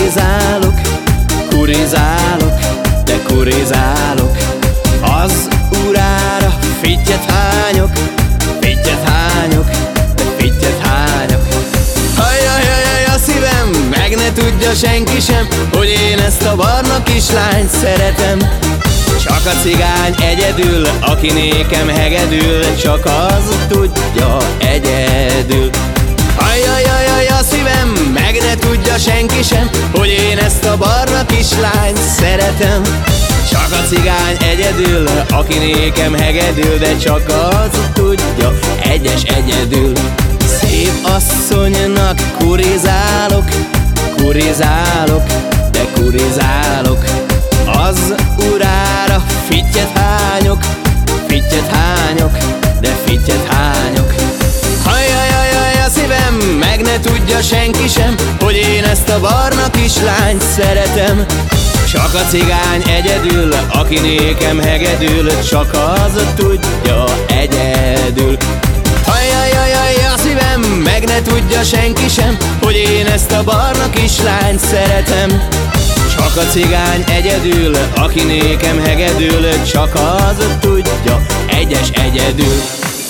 kurizálok, kurizálok, de kurizálok. Az urára fittyet hányok, fittyet hányok, de fittyet hányok. Hajjajjajjaj, a szívem, meg ne tudja senki sem, hogy én ezt a barna kislányt szeretem. Csak a cigány egyedül, aki nékem hegedül, csak az tudja egyedül. Ajjajjajjaj, a szívem, meg ne tudja senki sem, hogy én ezt a barna kislányt szeretem. Csak a cigány egyedül, aki nékem hegedül, de csak az tudja egyedül. Szép asszonynak kurizálok, kurizálok, de kurizálok. Az urára fittyet hányok, fittyet hányok, de fittyet hányok. Hajjajjajjaj, a szívem, meg ne tudja senki sem, hogy én ezt a barna kislányt szeretem. Csak a cigány egyedül, aki nékem hegedül, csak az tudja egyedül. Hajjajjajjaj, a szívem, meg ne tudja senki sem, hogy én ezt a barna kislányt szeretem. Csak a cigány egyedül, aki nékem hegedül, csak az tudja egyedül.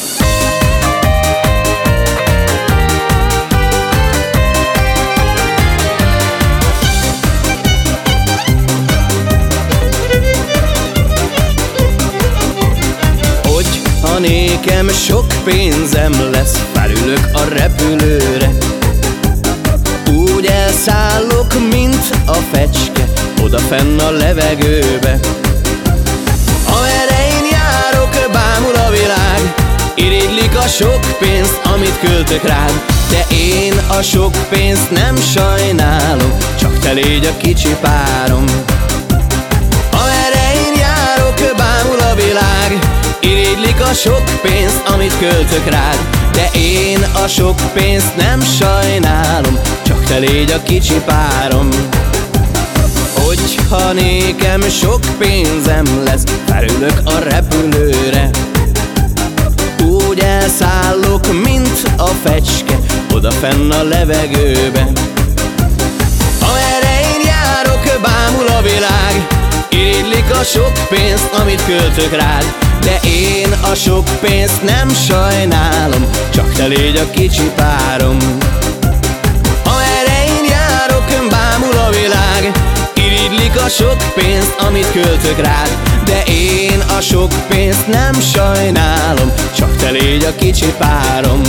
Hogyha nékem sok pénzem lesz, felülök a repülőre, úgy elszállok, mint a fecske, odafenn a levegőbe. Amerre én járok, bámul a világ, irigylik a sok pénzt, amit költök rád. De én a sok pénzt nem sajnálom, csak te légy a kicsi párom. Amerre én járok, bámul a világ, irigylik a sok pénzt, amit költök rád. De én a sok pénzt nem sajnálom, csak te légy a kicsi párom. Hogyha nékem sok pénzem lesz, felülök a repülőre, úgy elszállok, mint a fecske, odafenn a levegőbe. Amerre én járok, bámul a világ, irigylik a sok pénzt, amit költök rád. De én a sok pénzt nem sajnálom, csak te légy a kicsi párom. Amerre én járok, bámul a világ, irigylik a sok pénzt, amit költök rád. De én a sok pénzt nem sajnálom, csak te légy a kicsi párom.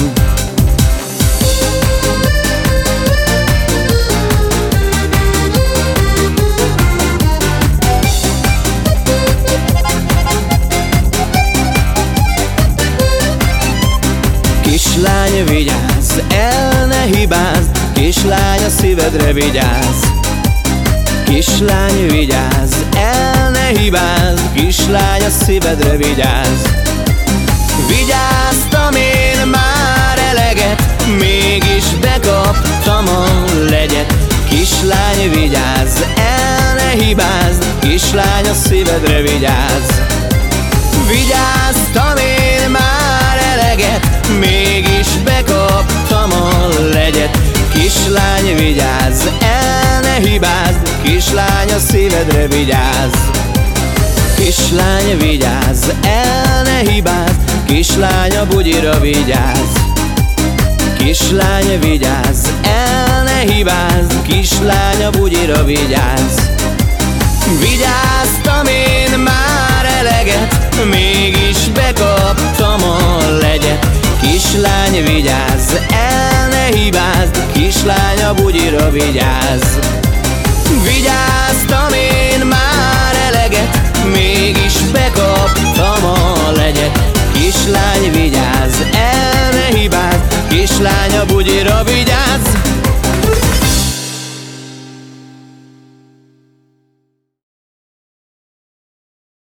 Kislány, vigyázz, el ne hibázz, kislány, a szívedre vigyázz. Kislány, vigyázz, el ne hibázz, kislány, a szívedre vigyázz. Vigyáztam én már eleget, mégis bekaptam a legyet. Kislány, vigyázz, el ne hibázz, kislány, a szívedre vigyázz. Vigyáztam én már eleget, mégis bekaptam a legyet. Kislány, vigyázz, el ne hibázz, kislány, a szívedre vigyázz. Kislány, vigyázz, el ne hibázz, kislány, a bugyira vigyázz. Kislány, vigyázz, el ne hibázz, kislány, a bugyira vigyázz. Vigyáztam én már eleget, mégis bekaptam a legyet. Kislány, vigyázz, el ne hibázz, kislány, a bugyira vigyázz. Vigyáztam én már eleget, mégis bekaptam a legyet. Kislány, vigyázz, el ne hibázz, kislány, a bugyira